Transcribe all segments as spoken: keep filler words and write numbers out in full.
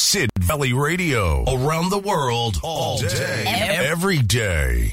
Sid Valley Radio. Around the world, all day, every day.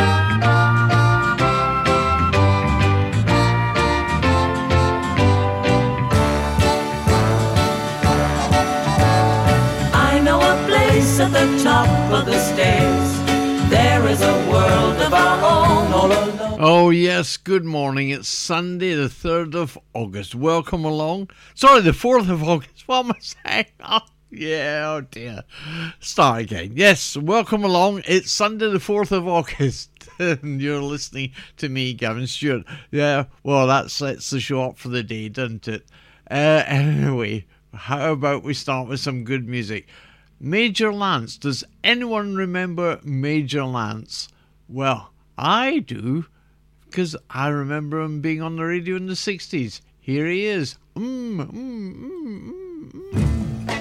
I know a place at the top of the stairs. There is a world of our own all alone. Oh yes, good morning. It's Sunday the third of August. Welcome along. Sorry, the fourth of August. What am I saying? Oh, yeah, oh dear. Start again. Yes, welcome along. It's Sunday the fourth of August. And you're listening to me, Gavin Stewart. Yeah, well, that sets the show up for the day, doesn't it? Uh, anyway, how about we start with some good music? Major Lance. Does anyone remember Major Lance? Well, I do, because I remember him being on the radio in the sixties. Here he is. Mm, mm, mm, mm, mm.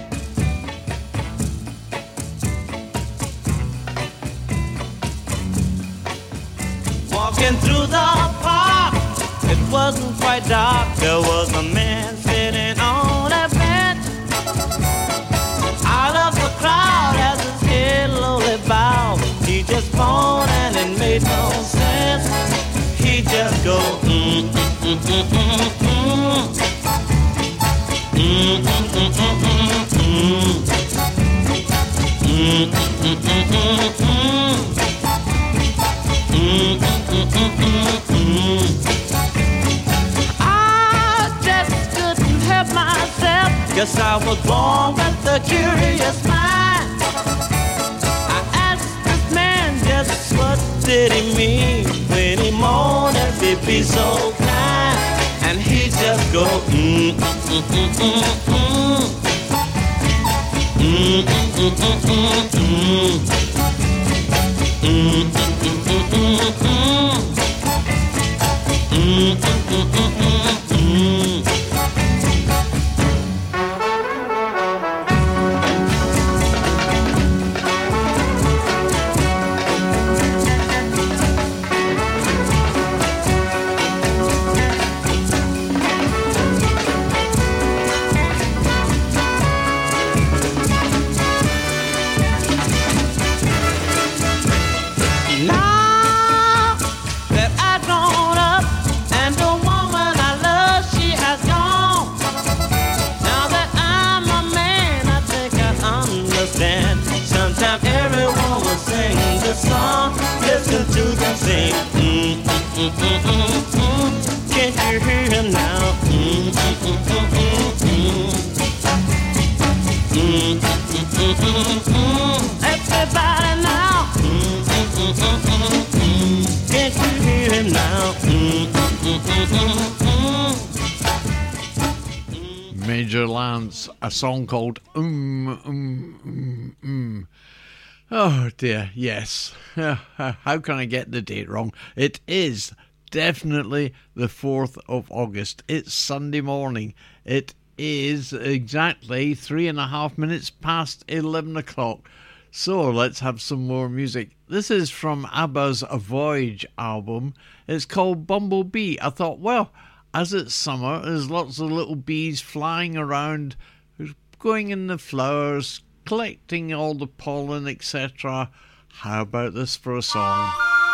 Walking through the park, it wasn't quite dark. There was a man sitting on a bench. Out of the crowd as his head lowly bowed, he just moaned and it made no sense. He just go mm mm mm mm mm mm mm mm mm mm mm mm. I just couldn't help myself. Guess I was born with the curious mind. I asked this man just what did he mean when he moaned and he'd be so kind. And he just go mm mm mm mm mm mm mm mm mm mm mm mm. Sometimes everyone will sing the song. Listen to them sing. Mm, mm, mm, mm, mm, mm. Can't you hear him now? Mm, mm, mm, mm, mm, mm. Mm, mm, mm, mm, mm. Everybody now. Mm, mm, mm, mm, mm. Can't you hear him now? Mm, mm, mm, mm, mm. Major Lance, a song called Um, Um, Um, Um. Oh dear, yes. How can I get the date wrong? It is definitely the fourth of August. It's Sunday morning. It is exactly three and a half minutes past eleven o'clock. So let's have some more music. This is from ABBA's A Voyage album. It's called Bumblebee. I thought, well, as it's summer, there's lots of little bees flying around, going in the flowers, collecting all the pollen, et cetera. How about this for a song?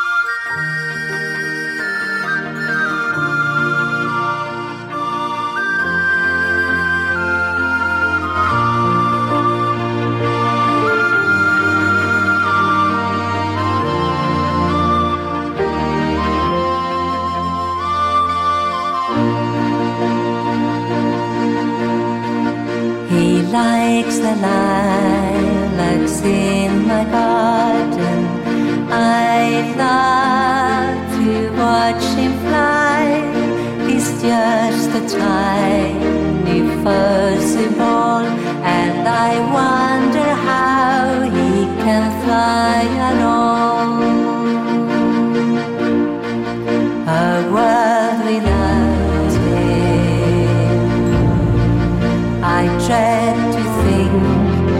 He likes the lilacs in my garden. I love to watch him fly. He's just a tiny fuzzy ball, and I wonder how he can fly along. A world without him, I dread to think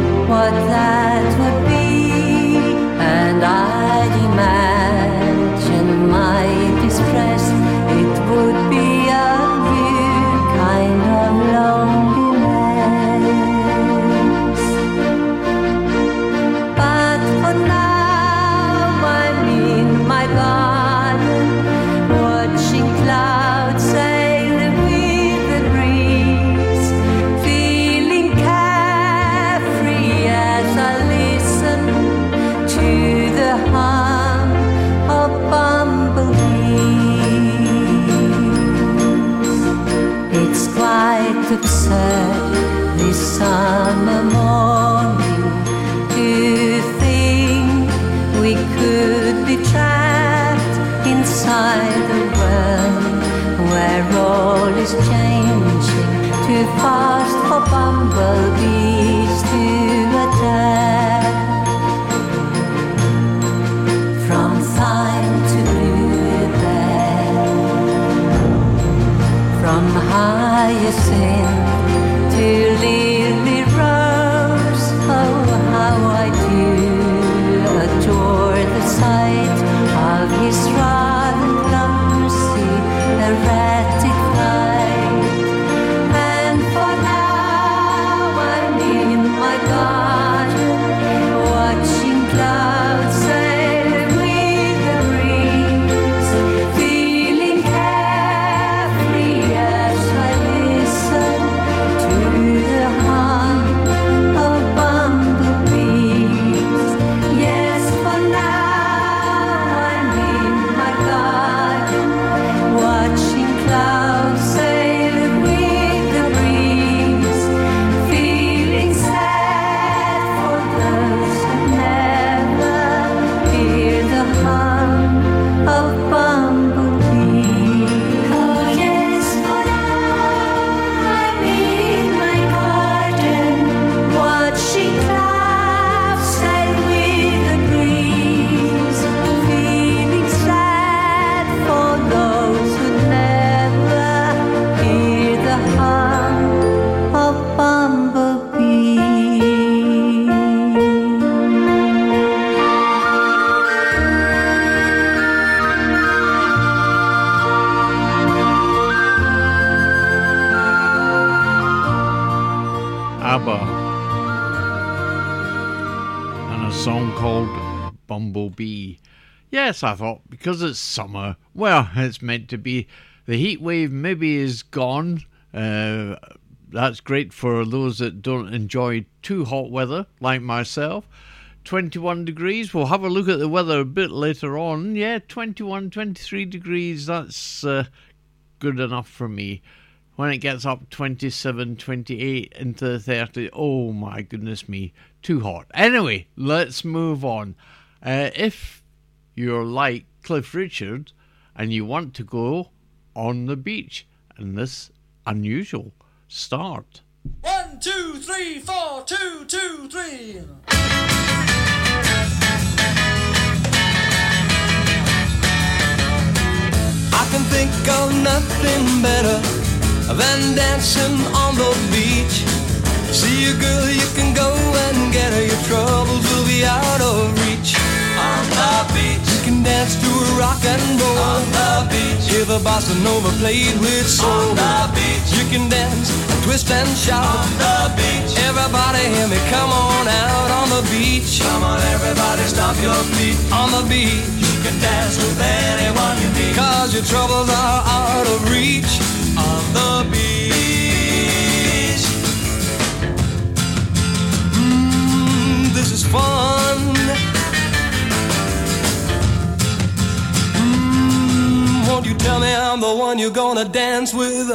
bumblebees to attack. From thyme to bluebell, from hyacinth to lily rose. Oh, how I do adore the sight of his rather clumsy, erratic flight. And for now I'm in my garden, watching clouds sail with the breeze, feeling carefree as I listen to the hum of bumblebees. Yes, for now I'm in my garden, watching clouds sail with the breeze, feeling sad for those who never hear the hum of bumblebees. Oh yes, for now I'm in my garden, watching clouds sail with the breeze, feeling sad for those who never hear the hum of bumblebees. ABBA and a song called Bumblebee. Yes, I thought because it's summer, well, it's meant to be. The heat wave maybe is gone. Uh, that's great for those that don't enjoy too hot weather, like myself. twenty-one degrees. We'll have a look at the weather a bit later on. Yeah, twenty-one, twenty-three degrees. That's uh, good enough for me. When it gets up twenty-seven, twenty-eight into the thirty, oh my goodness me, too hot. Anyway, let's move on. Uh, if you're like Cliff Richard and you want to go on the beach, and this unusual start. One, two, three, four, two, two, three. I can think of nothing better than dancing on the beach. See a girl, you can go and get her. Your troubles will be out of reach. On the beach, you can dance to a rock and roll. On the beach, hear the bossa nova played with soul. On the beach, you can dance and twist and shout. On the beach, everybody hear me, come on out on the beach. Come on, everybody, stomp your feet. On the beach, you can dance with anyone you meet. Cause your troubles are out of reach. On the beach, mm, this is fun. Mm, won't you tell me I'm the one you're gonna dance with?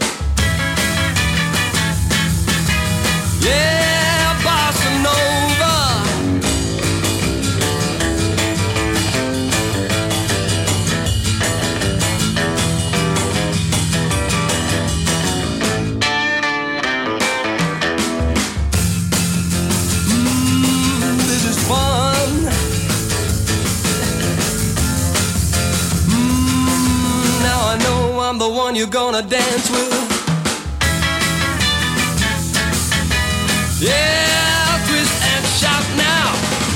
Yeah, bossa nova. I'm the one you're gonna dance with. Yeah, twist and shout now.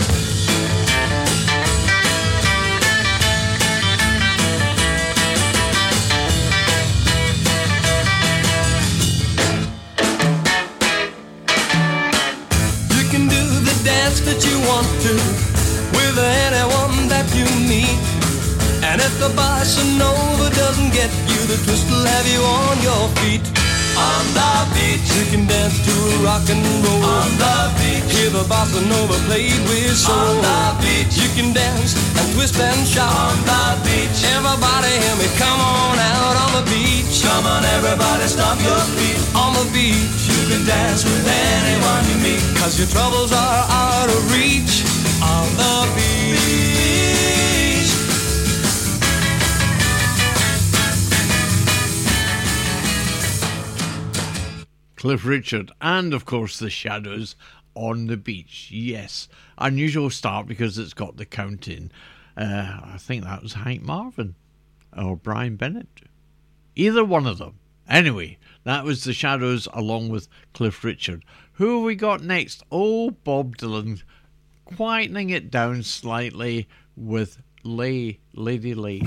You can do the dance that you want to with anyone that you meet. And if the bossa nova doesn't get you, the twist will have you on your feet. On the beach, you can dance to a rock and roll. On the beach, hear the bossa nova played with soul. On the beach, you can dance and twist and shout. On the beach, everybody hear me, come on out on the beach. Come on, everybody, stomp your feet. On the beach, you can dance with anyone you meet. Cause your troubles are out of reach. On the beach. Cliff Richard, and of course the Shadows on the Beach. Yes, unusual start because it's got the count in. Uh, I think that was Hank Marvin or Brian Bennett. Either one of them. Anyway, that was the Shadows along with Cliff Richard. Who have we got next? Oh, Bob Dylan, quietening it down slightly with Lay, Lady Lay.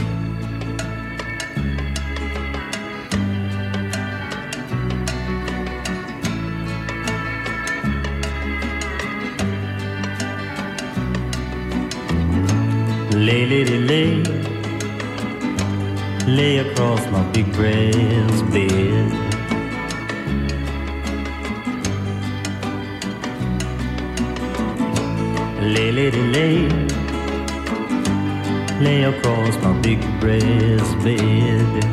Lay, lady, lay, lay across my big brass bed. Lay, lady, lay, lay across my big brass bed.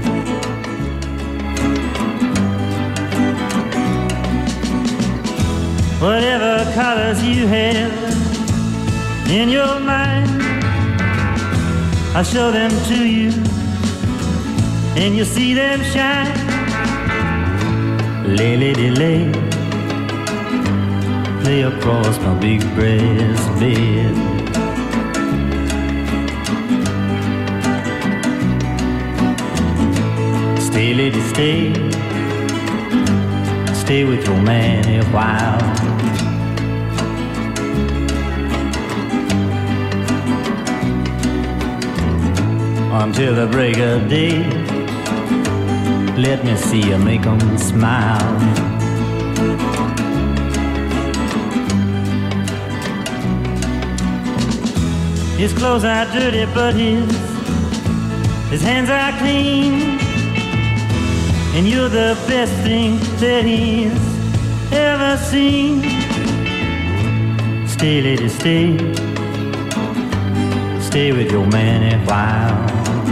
Whatever colors you have in your mind, I'll show them to you, and you'll see them shine. Lay, lady, lay, lay across my big brass bed. Stay, lady, stay, stay with your man a while. Until the break of day, let me see you make 'em smile. His clothes are dirty, but his his hands are clean, and you're the best thing that he's ever seen. Stay, lady, stay, stay with your man a while.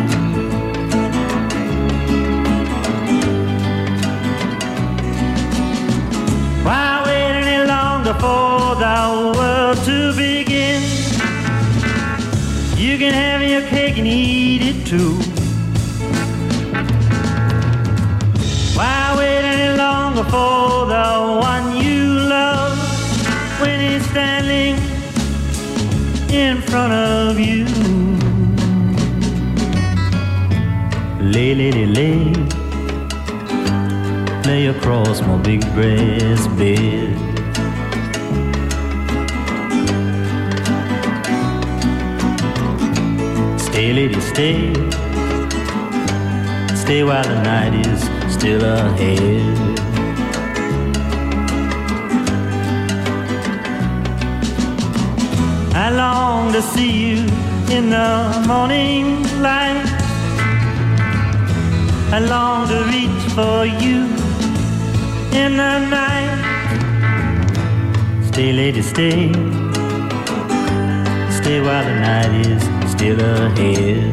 Why wait any longer for the world to begin? You can have your cake and eat it too. Why wait any longer for the one you love when he's standing in front of you? Lay, lady, lay, lay across my big brass bed. Stay, lady, stay, stay while the night is still ahead. I long to see you in the morning light. I long to reach for you in the night. Stay, lady, stay, stay while the night is still ahead.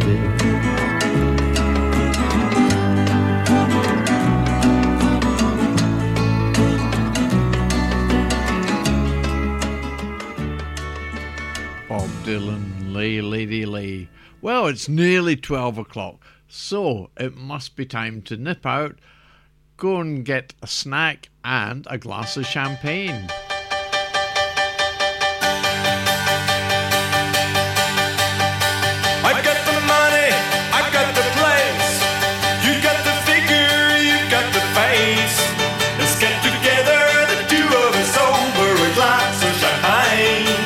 Bob Dylan, Lay, Lady, Lay. Well, it's nearly twelve o'clock, so it must be time to nip out, go and get a snack and a glass of champagne. I got the money, I got the place. You got the figure, you got the face. Let's get together, the two of us, over a glass of champagne.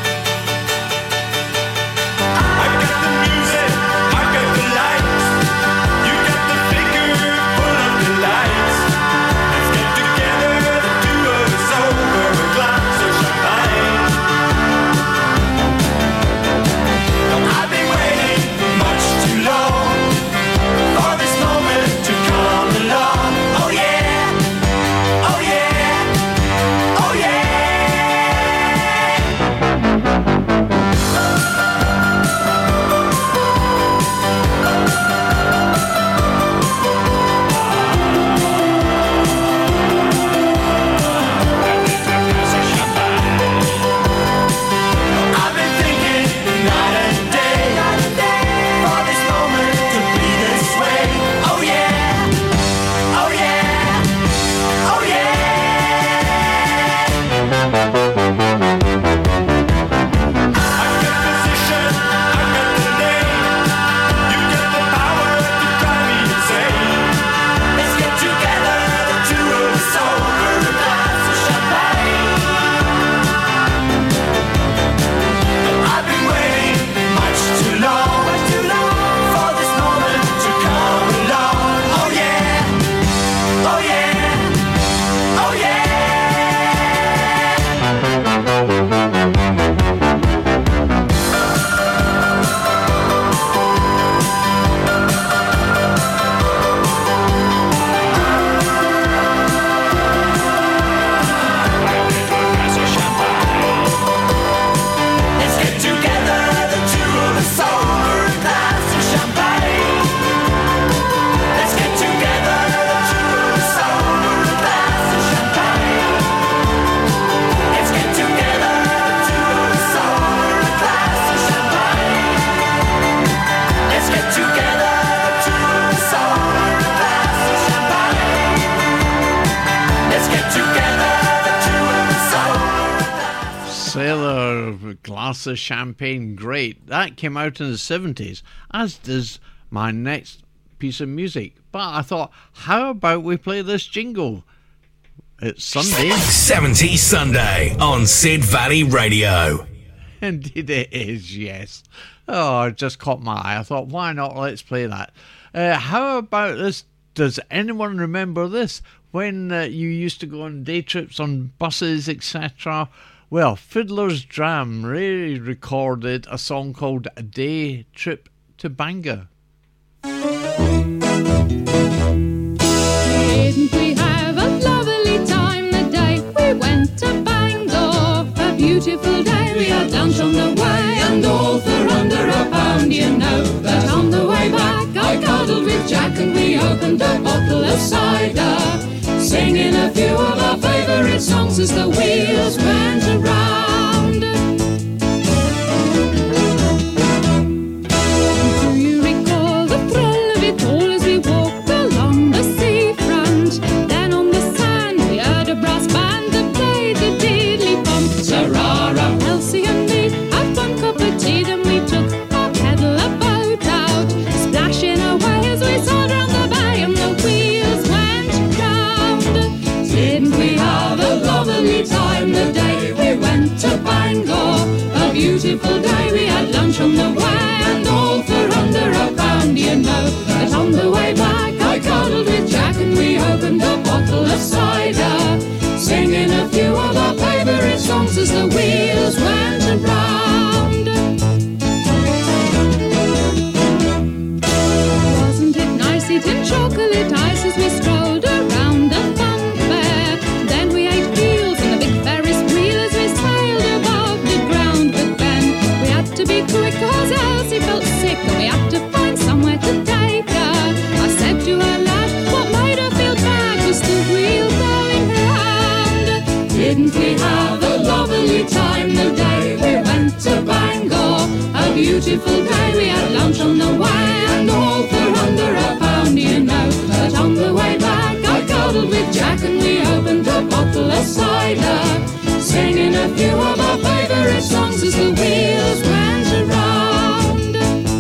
I got the music, I got the lights. You got the figure, pull up the lights. Let's get together, the two of us, over another glass of champagne. Great. That came out in the seventies, as does my next piece of music. But I thought, how about we play this jingle? It's Sunday. seventies Sunday on Sid Valley Radio. Indeed it is, yes. Oh, it just caught my eye. I thought, why not? Let's play that. Uh, how about this? Does anyone remember this? When uh, you used to go on day trips on buses, et cetera. Well, Fiddler's Dram really recorded a song called A Day Trip to Bangor. Didn't we have a lovely time the day we went to Bangor? A beautiful day, we had lunch on the way, and all for under a pound, you know. But on the way back, I cuddled with Jack and we opened a bottle of cider, singing a few of our favourite songs as the wheels went around. Do you recall the thrill of it all as we walked along the seafront? Then on the sand we heard a brass band that played the diddly bum. Sarara, Elsie and me had one cup of tea, then we took our pedal a boat out, splashing away as we sailed round the bay and the wheels went round. Didn't we have a lovely time the day we went to Bangor? A beautiful day, we had lunch on the way, and all for under a pound, you know. But on the way back, I cuddled with Jack and we opened a bottle of cider, singing a few of our favourite songs as the wheels went around. Wasn't it nice eating chocolate ice as we strolled around the fun fair? Then we ate peels on the big Ferris wheel as we sailed above the ground. But then we had to be quick cause Elsie felt sick and we had to find somewhere to take her. I said to her, lad, what made her feel bad was the wheel going round. Didn't we have a lovely time the day we went to Bangor? A beautiful day, we had lunch on the way, and all for under a pound, you know. But on the way back, I cuddled with Jack and we opened a bottle of cider, singing a few of our favourite songs as the wheels went around.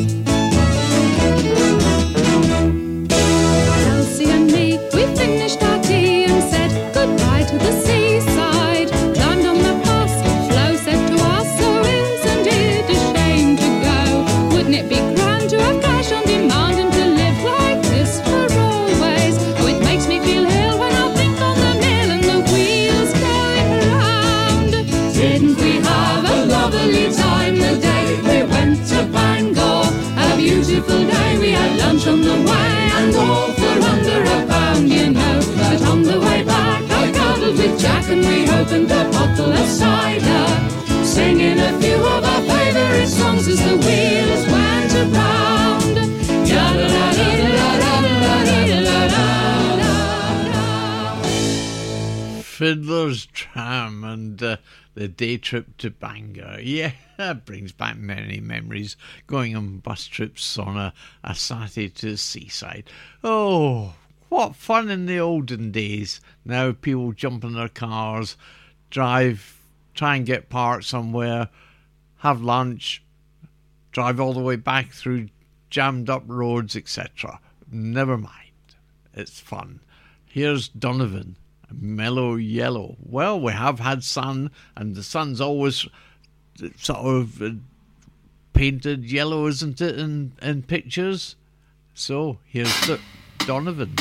Elsie and me, we finished our tea and said goodbye to the seaside. Climbed on the bus, Flo said to us, so isn't it a shame to go? Wouldn't it be grand to have cash on demand and to live like this for always? Oh, it makes me feel ill when I think on the mill and the wheels going round. Didn't we have a lovely time the day we went to Bangor? A beautiful day, we had lunch on the way, and all for under a pound, you know. But on the way back, I cuddled with Jack and we opened a bottle of cider, singing a few of our favourite songs as the wheels went around. Ya-da-da-dee-da-da-dee-da-da-da-da-da. Fiddler's Tram and uh, the day trip to Bangor. Yeah, that brings back many memories, going on bus trips on a, a Saturday to the seaside. Oh, what fun in the olden days. Now people jump in their cars, drive, try and get parked somewhere, have lunch, drive all the way back through jammed up roads, et cetera. Never mind. It's fun. Here's Donovan, Mellow Yellow. Well, we have had sun, and the sun's always sort of uh, painted yellow, isn't it, in, in pictures? So, here's the Donovan.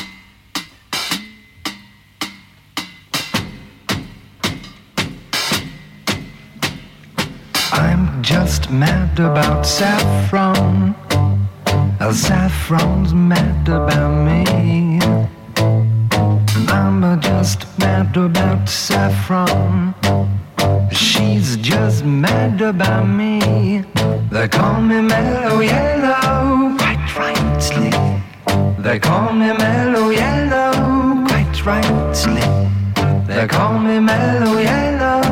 I'm just mad about saffron. Uh, Saffron's mad about me. I'm uh, just mad about saffron. She's just mad about me. They call me Mellow Yellow, quite rightly. They call me Mellow Yellow, quite rightly. They call me Mellow Yellow.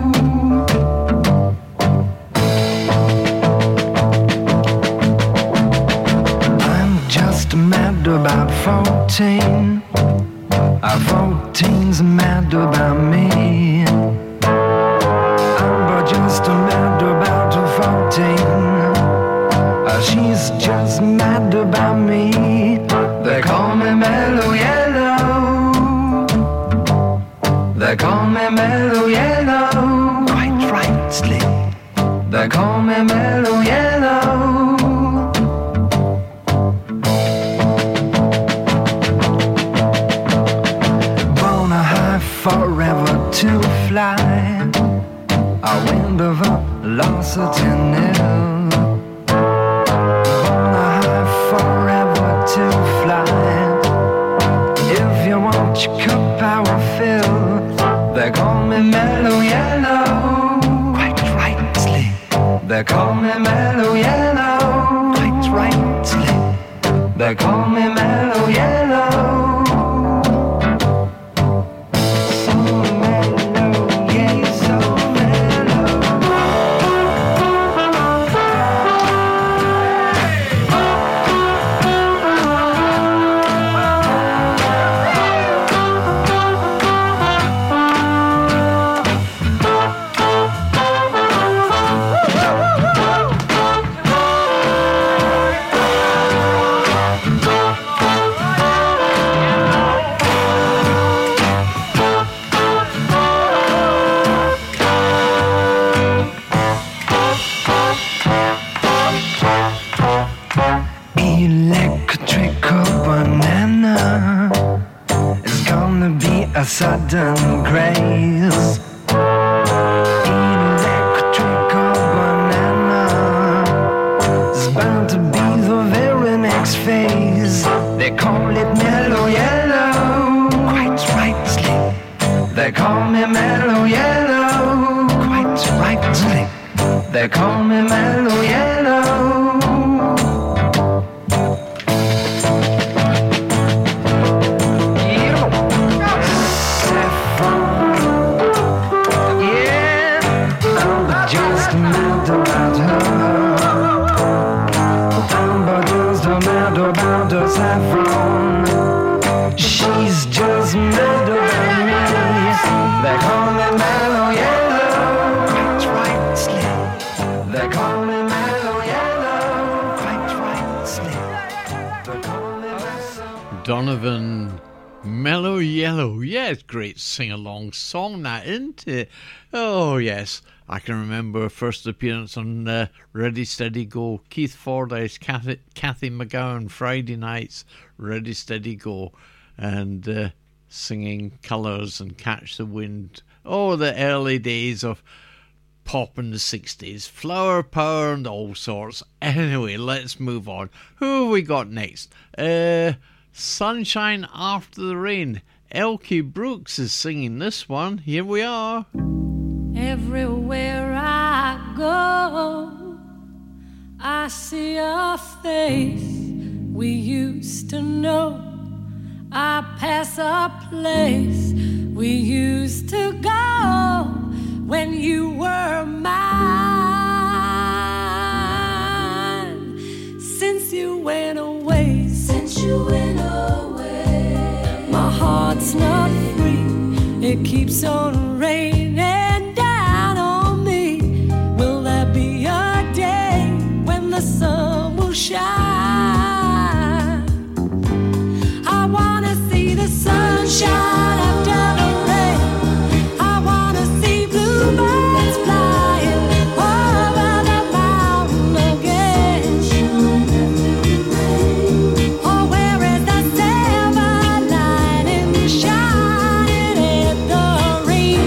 Mad about fourteen. Uh, fourteen's mad about me. I'm but just a mad They call me Mellow Yellow. Born a high forever to fly, a wind of velocity nil. Born a high forever to fly. If you want your cup, I will fill. They call me Mellow Yellow. Quite rightly. They call me Mellow Yellow. Quite rightly. They call me Mellow Yellow. Sudden craze, electrical banana is bound to be the very next phase. They call it Mellow Yellow, quite rightly. They call me Mellow Yellow, quite rightly. They call me Mellow Yellow. Saffron, she's just mad about me. They call me Mellow Yellow, quite rightly. They call me Mellow Yellow, quite rightly. They call me Mellow. Donovan, Mellow Yellow. Yes, great sing-along song that, isn't it? Oh, yes. I can remember first appearance on uh, Ready, Steady, Go. Keith Fordyce, Kathy, Kathy McGowan, Friday nights, Ready, Steady, Go. And uh, singing Colours and Catch the Wind. Oh, the early days of pop in the sixties. Flower power and all sorts. Anyway, let's move on. Who have we got next? Uh, Sunshine After the Rain. Elkie Brooks is singing this one. Here we are. Everywhere I go, I see a face we used to know. I pass a place we used to go when you were mine. Since you went away, since you went away, my heart's not free. It keeps on raining. The sun will shine. I wanna see the sunshine after the rain. I wanna see bluebirds flying over the mountain again. Oh, where is the silver lining shining in the rain?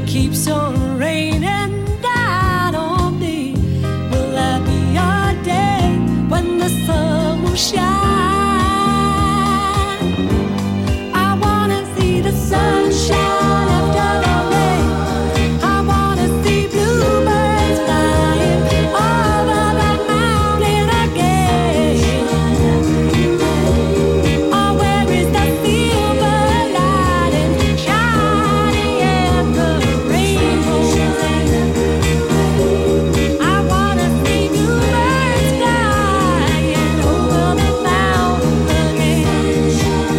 keeps on raining down on me. Will there be a day when the sun will shine? I wanna see the sunshine after the rain. I wanna see bluebirds flying over the mountain again. Oh, where is the silver lining shining in the rainbow? I wanna see bluebirds flying over the mountain again.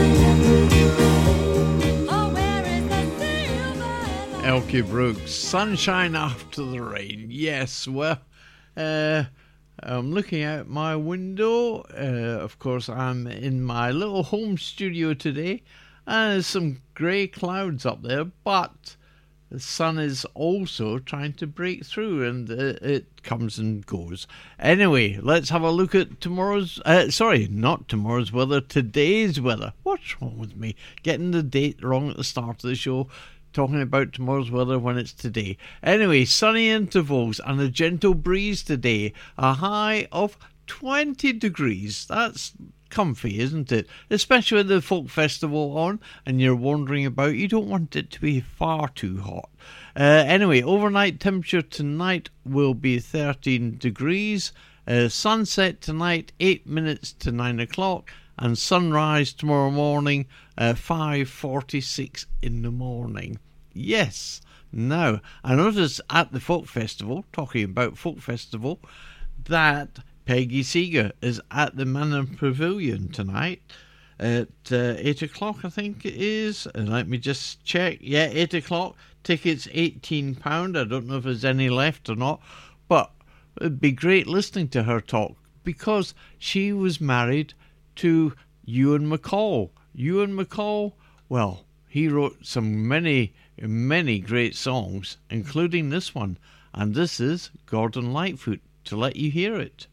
Oh, where is the silver lining? Elkie Brooks, Sunshine After the Rain. Yes, well, uh, I'm looking out my window. Uh, of course, I'm in my little home studio today, and there's some grey clouds up there, but the sun is also trying to break through, and uh, it comes and goes. Anyway, let's have a look at tomorrow's, uh, sorry, not tomorrow's weather, today's weather. What's wrong with me? Getting the date wrong at the start of the show, talking about tomorrow's weather when it's today. Anyway, sunny intervals and a gentle breeze today. A high of twenty degrees. That's comfy, isn't it? Especially with the folk festival on and you're wandering about. You don't want it to be far too hot. Uh, anyway, overnight temperature tonight will be thirteen degrees. Uh, sunset tonight, eight minutes to nine o'clock. And sunrise tomorrow morning, uh, five forty-six in the morning. Yes. Now, I noticed at the folk festival, talking about folk festival, that Peggy Seeger is at the Manor Pavilion tonight at uh, eight o'clock, I think it is. And let me just check. Yeah, eight o'clock. Tickets eighteen pounds. I don't know if there's any left or not. But it'd be great listening to her talk because she was married to Ewan MacColl. Ewan MacColl, well, he wrote some many, many great songs, including this one. And this is Gordon Lightfoot, to let you hear it.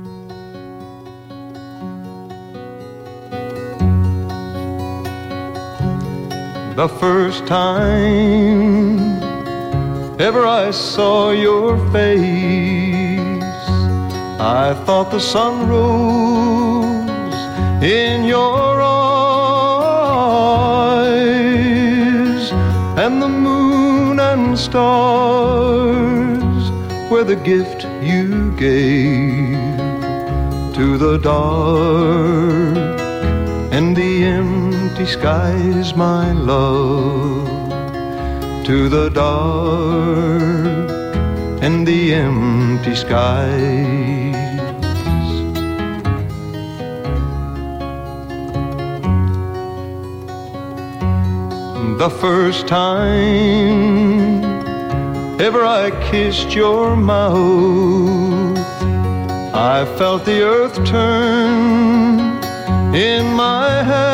The first time ever I saw your face, I thought the sun rose in your eyes, and the moon and stars were the gift you gave to the dark and the empty skies, my love, to the dark and the empty skies. The first time ever I kissed your mouth, I felt the earth turn in my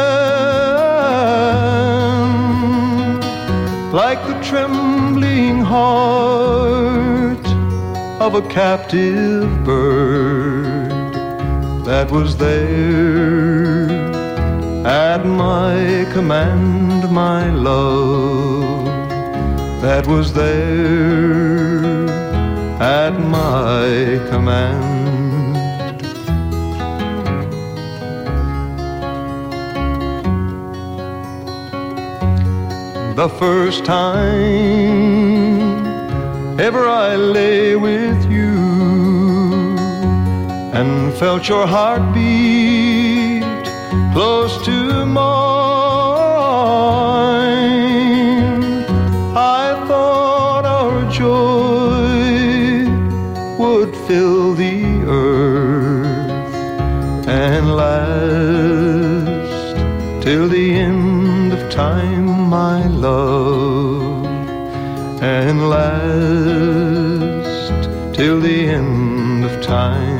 hand, like the trembling heart of a captive bird that was there at my command, my love, that was there at my command. The first time ever I lay with you and felt your heartbeat close to mine, I thought our joy would fill the earth and last till the end of time, my love, and last till the end of time.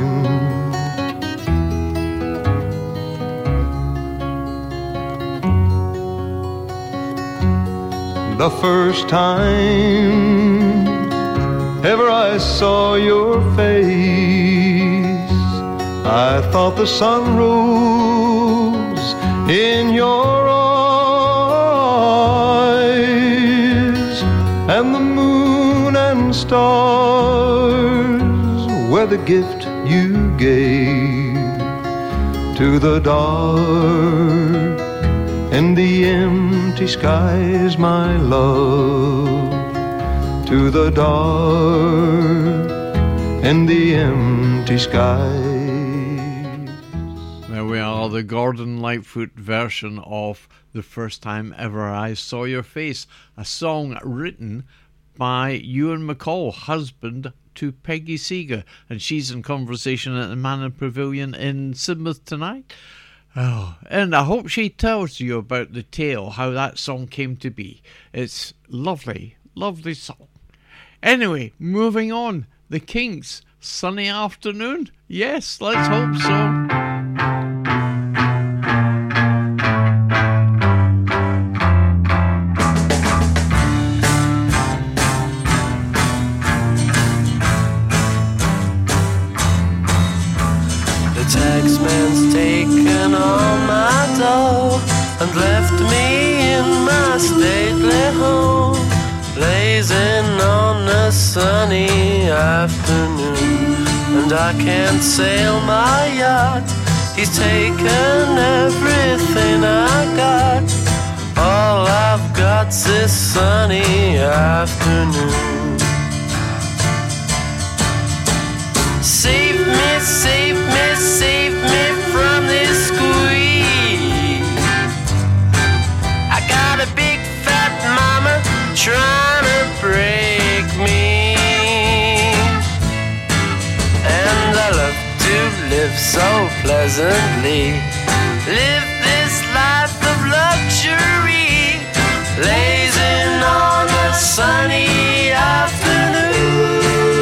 The first time ever I saw your face, I thought the sun rose in your eyes, and the moon and stars were the gift you gave to the dark and the empty skies, my love, to the dark and the empty skies. There we are, the Gordon Lightfoot version of The First Time Ever I Saw Your Face, a song written by Ewan MacColl, husband to Peggy Seeger, and she's in conversation at the Manor Pavilion in Sidmouth tonight. Oh, and I hope she tells you about the tale, how that song came to be. It's lovely, lovely song. Anyway, moving on, the Kinks, Sunny Afternoon? Yes, let's hope so. Taxman's taken all my dough and left me in my stately home, blazing on a sunny afternoon. And I can't sail my yacht, he's taken everything I got. All I've got's this sunny afternoon. Save me, save me, save me from this squeeze. I got a big fat mama trying to break me, and I love to live so pleasantly, live this life of luxury, blazing on a sunny afternoon.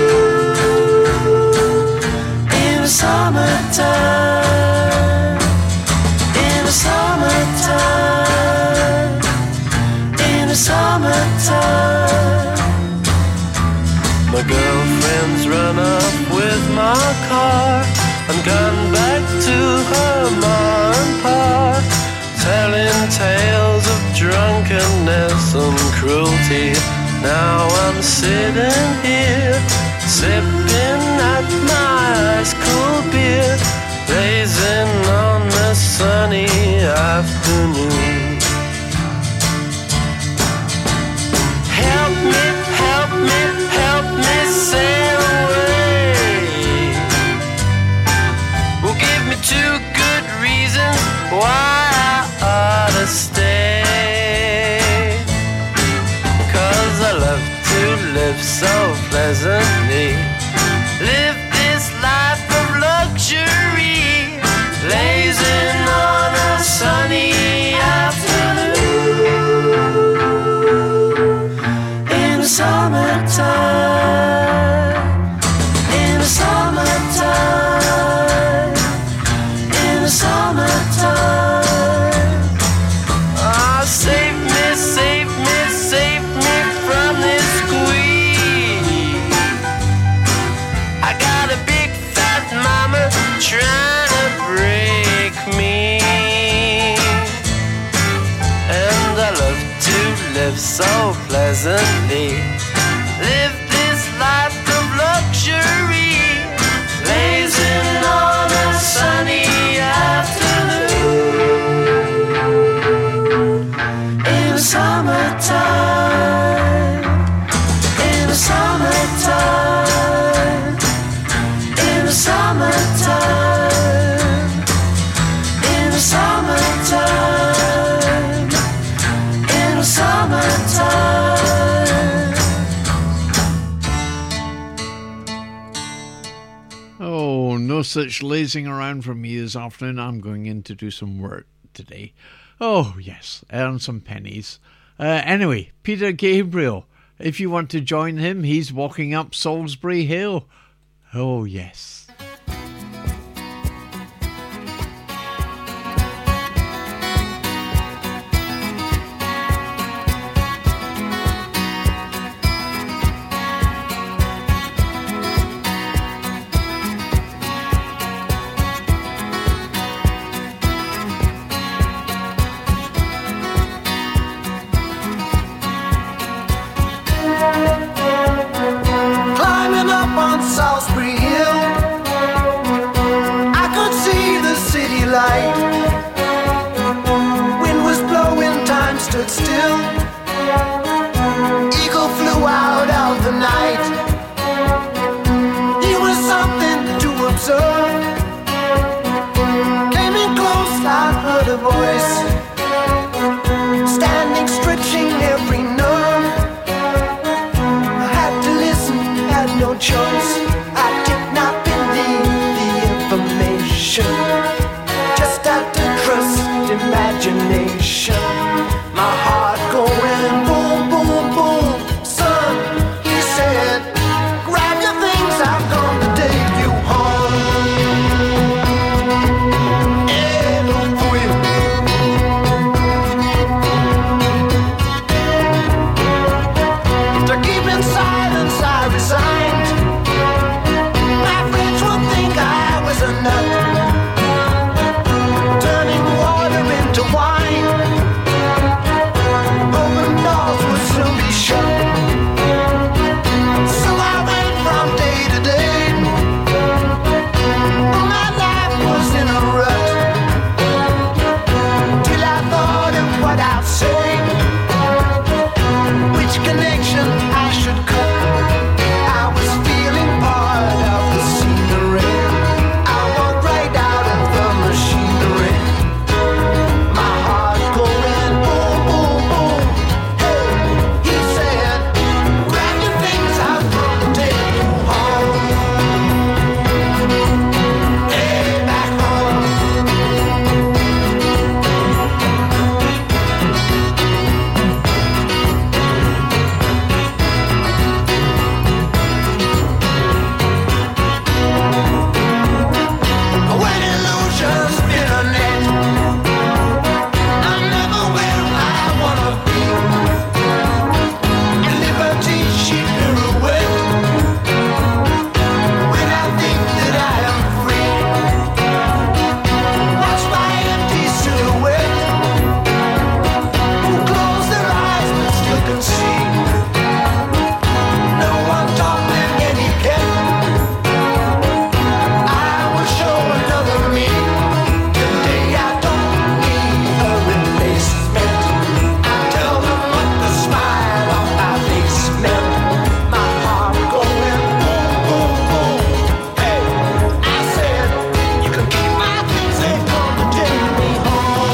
Summertime, in the summertime, in the summertime. My girlfriend's run up with my car and gone back to her ma and pa, telling tales of drunkenness and cruelty. Now I'm sitting here, sipping at my ice cool beer, blazing on a sunny afternoon. Help me, help me, help me sail away. Well, give me two good reasons why I ought to stay. 'Cause I love to live so pleasantly, live this life of luxury, blazing on a sunny afternoon. In the summertime, in the summertime, in the summertime. Oh, save me, save me, save me from this squeeze. I got a big fat mama trying to break me, and I love to live so pleasantly, live this life of luxury, blazing on a sunny afternoon. In the summertime, in the summertime, in the summertime, in the summertime, in the summertime. Oh, no such lazing around for me this afternoon. I'm going in to do some work today. Oh, yes, earn some pennies. Uh, anyway, Peter Gabriel, if you want to join him, he's walking up Salisbury Hill. Oh, yes. a voice, standing, stretching every nerve. I had to listen, had no choice. I did not believe the information, just had to trust imagination. My heart going boom, boom, boom. Son, he said, grab your things, I've come to take you home. To keep in silence, I resigned. My friends would think I was a nut, turning water into wine. Open doors would soon be shut. So I went from day to day. My life was in a rut, till I thought of what I'd say, which connection I should cut. I was feeling part of the scenery. I walked right out of the machinery. My heart going boom, boom, boom. Hey, he said, grab your things, I'll come to take you home. Hey, back home. When illusions spin a net, I'm never where I wanna be. And liberty she pirouette, when I think that I am free. Watch my empty silhouette, who close their eyes but still can see. No one taught them etiquette. I will show another me. Today I don't need a replacement. I tell them what the smile on my face meant. My heart going boom, boom, boom. Hey, I said, you can keep my things, they come to take me home.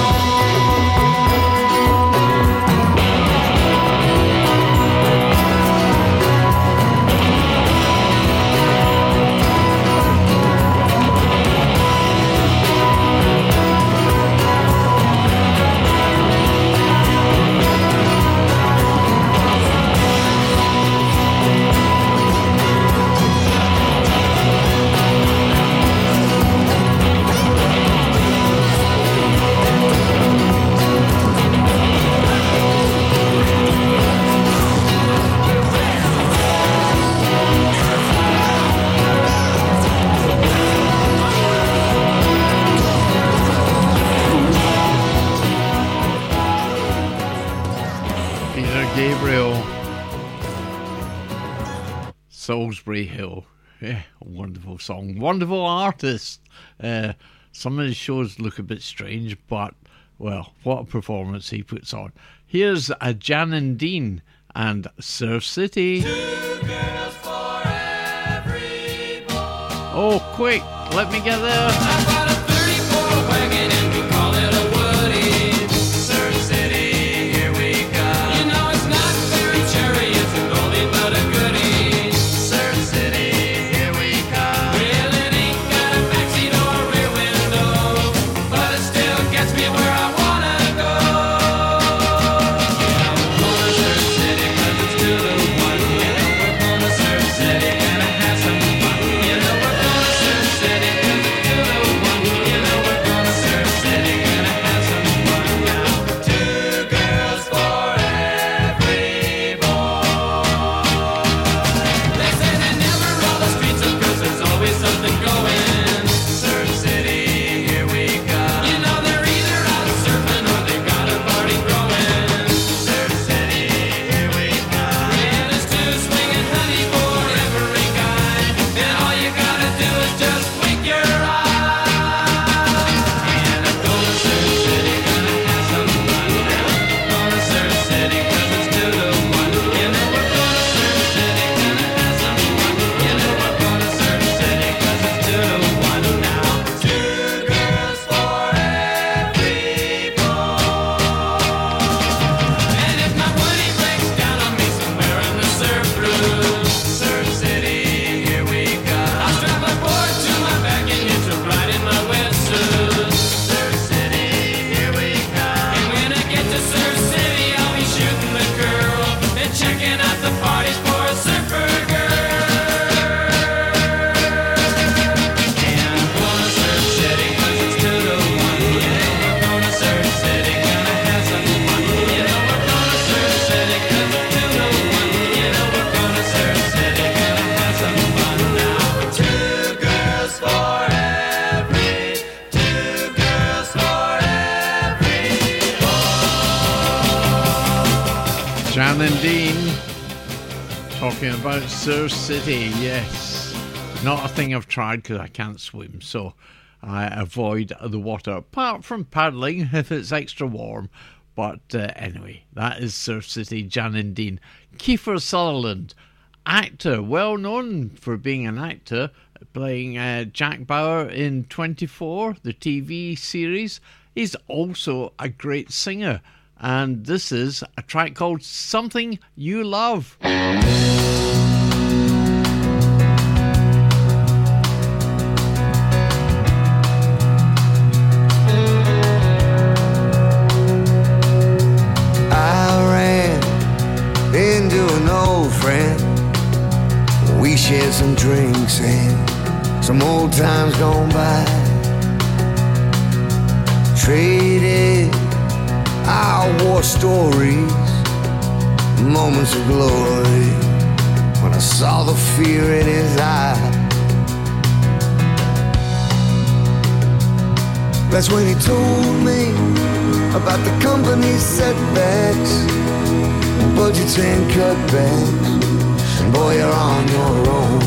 Peter Gabriel, Salisbury Hill. Yeah, wonderful song, wonderful artist. Uh, some of his shows look a bit strange, but well, what a performance he puts on. Here's a Jan and Dean and Surf City. Oh, quick, let me get there. I've got a thirty-four wagon and we call it a Woody. Surf City, here we come. You know it's not very cherry, it's a goldie but a goodie. Surf City, here we come. Well, it ain't got a backseat or a rear window, but it still gets me where I wanna go. You know we're going to Surf City 'cause it's two to one. You know we're going to Surf City, gonna have some fun. You know we're going to Surf City 'cause it's two to one. Jan and Dean talking about Surf City. Yes, not a thing I've tried because I can't swim, so I avoid the water apart from paddling if it's extra warm. But uh, anyway, that is Surf City, Jan and Dean. Kiefer Sutherland, actor, well known for being an actor, playing uh, Jack Bauer in twenty-four, the T V series. He's also a great singer. And this is a track called Something You Love. I ran into an old friend. We shared some drinks and some old times gone by. Traded our war stories, moments of glory, when I saw the fear in his eye. That's when he told me about the company's setbacks, budgets and cutbacks, and boy, you're on your own.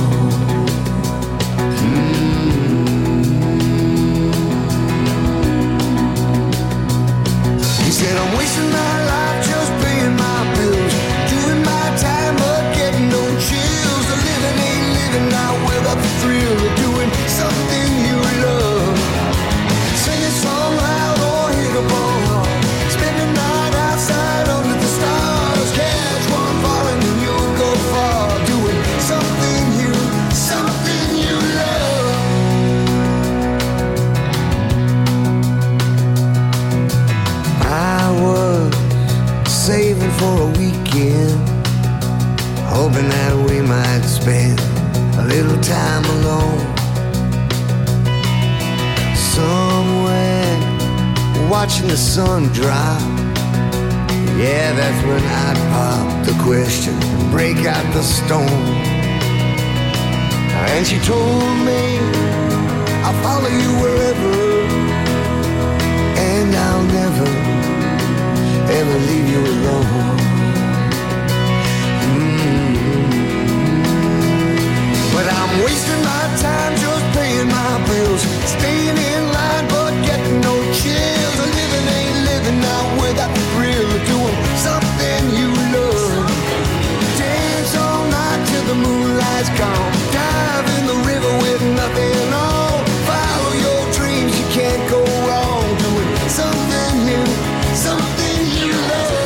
He said, I'm wasting my life just paying my bills, doing my time but getting no chills. The living ain't living now without the thrill of doing something you love. Sing a song loud or hit a ball hard, spend the night outside under the stars. Catch one falling and you'll go far, doing something you, something you love. I was saving for a weekend, hoping that we might spend a little time alone. Somewhere watching the sun drop. Yeah, that's when I'd pop the question and break out the stone. And she told me, I'll follow you wherever, and I'll never, ever leave you alone. Mm-hmm. But I'm wasting my time just paying my bills, staying in line but getting no chills. A living ain't living now without the thrill of doing something you love. Dance all night till the moonlight's gone, dive in the river with nothing on. Follow your dreams, you can't go wrong, doing something new, something you love.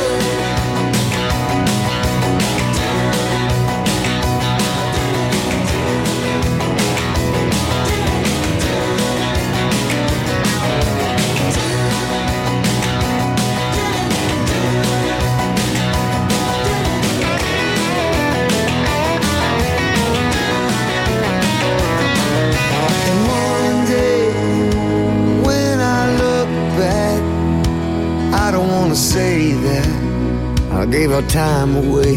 And one day, when I look back, I don't wanna say that I gave our time away.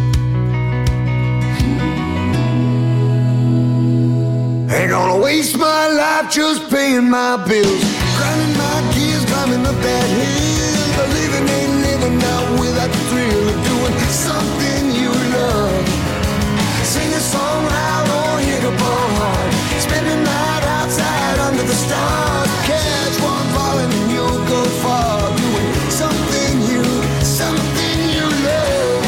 Ain't gonna waste my life just paying my bills, grinding my gears, climbing up that hill. But living ain't living now without the thrill of doing something you love. Sing a song loud or hit a ball hard, spend the night outside under the stars. Catch one falling and you'll go far, doing something you, something you love.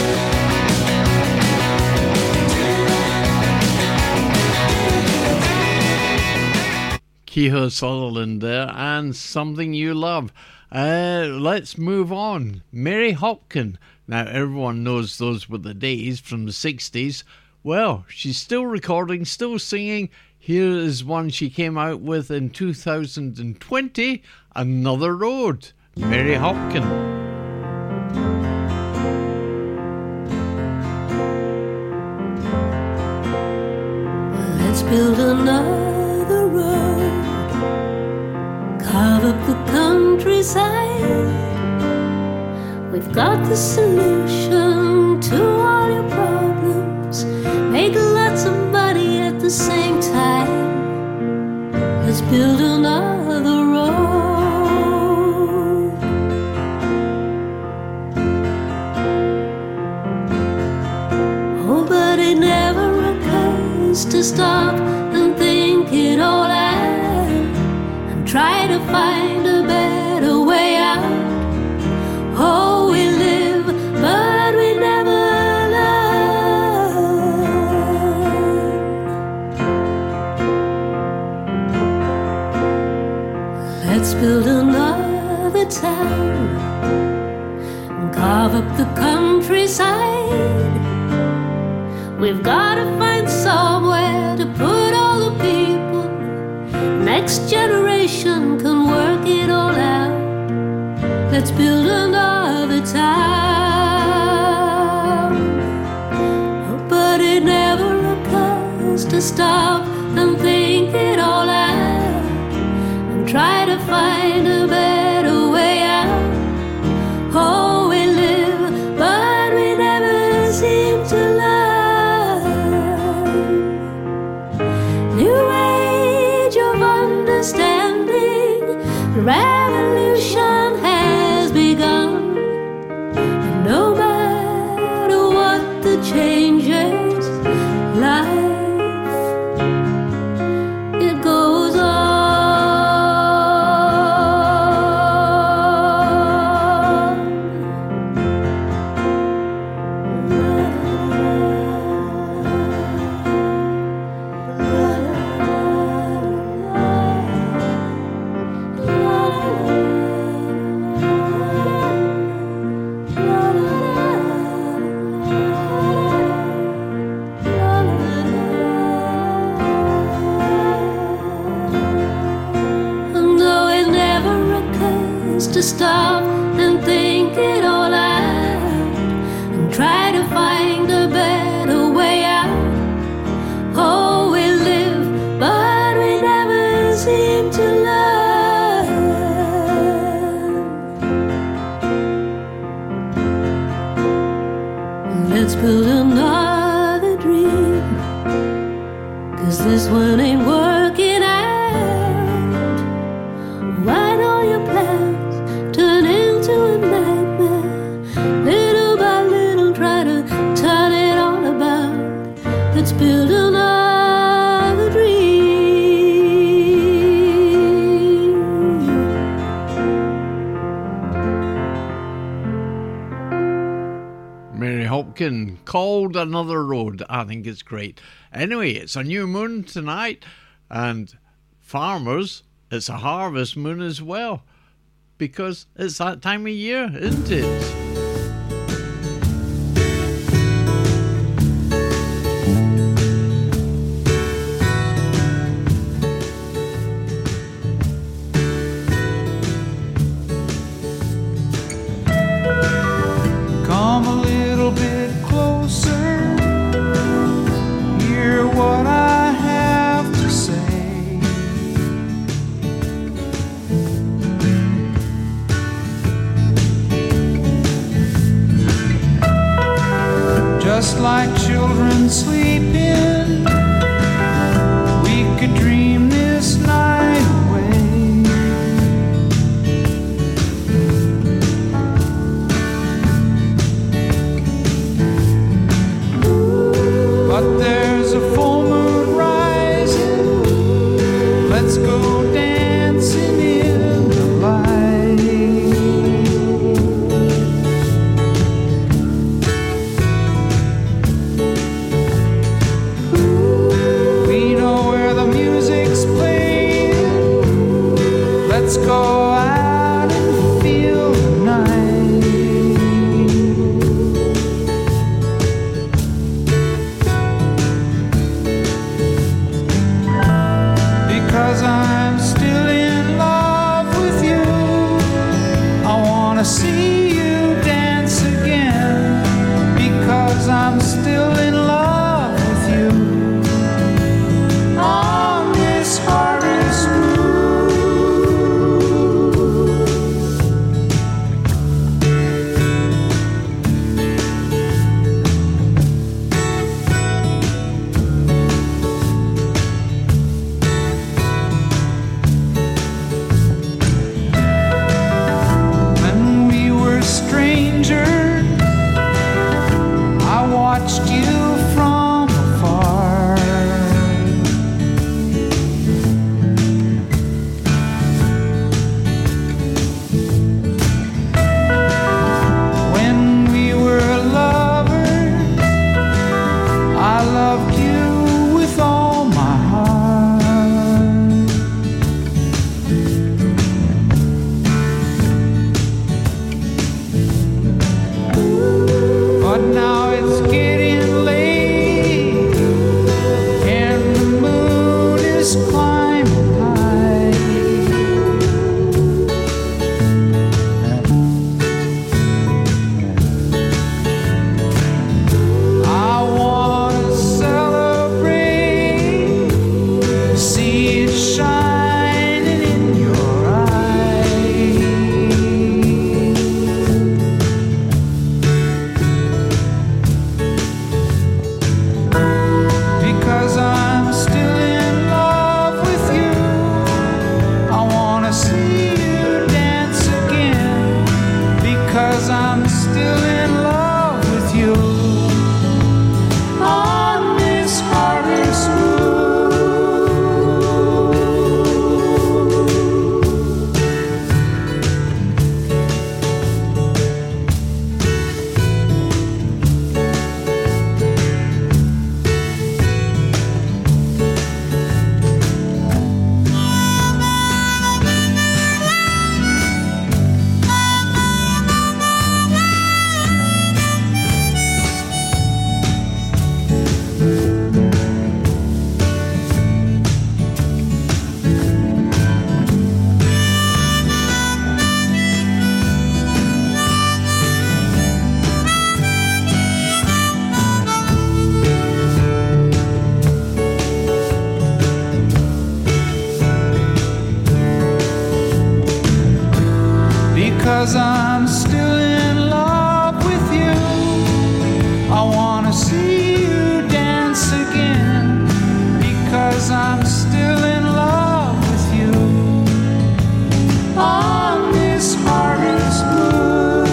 Kiefer Sutherland there, and Something You Love. Uh, let's move on. Mary Hopkin. Now, everyone knows those were the days from the sixties. Well, she's still recording, still singing. Here is one she came out with in two thousand twenty, Another Road. Mary Hopkin. Let's build another road, carve up the countryside. We've got the solution to all your problems. Make lots of money at the same time. Let's build another road. stop and think it all out and try to find a better way out. Oh, we live, but we never learn. Let's build another town and carve up the countryside. We've got to find somewhere to put all the people. Next generation can work it all out. Let's build another town. But it never occurs to stop and think it all out and try to find a better way out. Oh, we live, but we never seem to learn. New age of understanding, revolution has begun. And no matter what the changes, life, it goes on. To stop and think it all out and try to find a better way out. Oh, we live, but we never seem to learn. Let's build another dream, 'cause this one ain't working out. Why don't your plans turn into a nightmare? Little by little try to turn it all about. Let's build another dream. Mary Hopkin, Called Another Road. I think it's great. Anyway, it's a new moon tonight, and farmers, it's a harvest moon as well, because it's that time of year, isn't it? Come a little bit closer, hear what I have to say. Just like children sleeping, we could dream this night away. But there's a full moon rising, let's go dancing in the light. We know where the music's playing, let's go out and feel the night. Because I'm still in love with you, I wanna see you dance again. Because I'm still in love with you on this harvest moon. When we because I'm still in love with you. I wanna see you dance again because I'm still in love with you. On this harvest moon,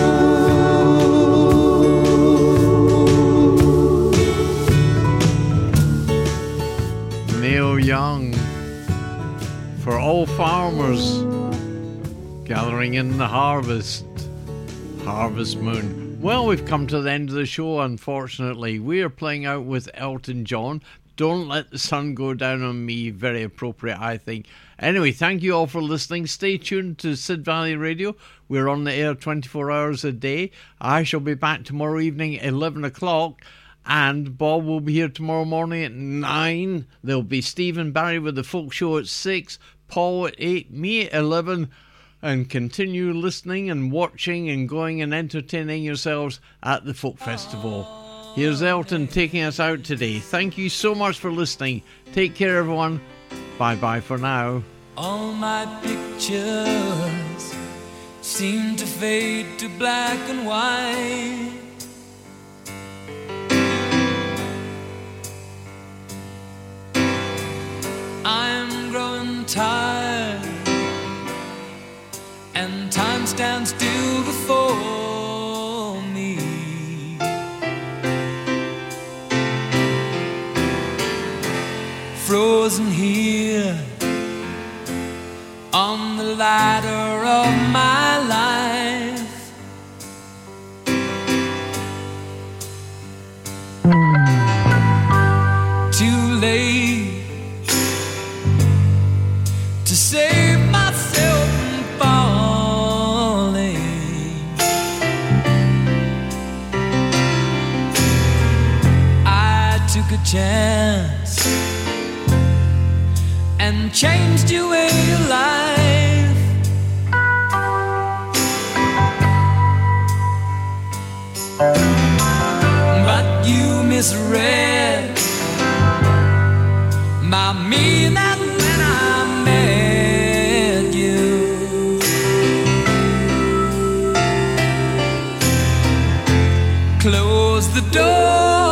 Neil Young, for all farmers gathering in the harvest. Harvest Moon. Well, we've come to the end of the show, unfortunately. We are playing out with Elton John. Don't Let the Sun Go Down on Me. Very appropriate, I think. Anyway, thank you all for listening. Stay tuned to Sid Valley Radio. We're on the air twenty-four hours a day. I shall be back tomorrow evening at eleven o'clock. And Bob will be here tomorrow morning at nine. There'll be Stephen Barry with the Folk Show at six. Paul at eight. Me at eleven. And continue listening and watching and going and entertaining yourselves at the Folk Festival. Here's Elton taking us out today. Thank you so much for listening. Take care, everyone. Bye-bye for now. All my pictures seem to fade to black and white. I'm growing tired, and time stands still before me. Frozen here on the ladder of my life. Too late to save myself from falling. I took a chance and changed your way of life. But you misread my meaning when I met you. Close the door